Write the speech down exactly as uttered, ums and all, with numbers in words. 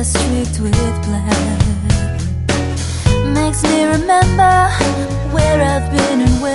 streaked with black makes me remember where I've been and where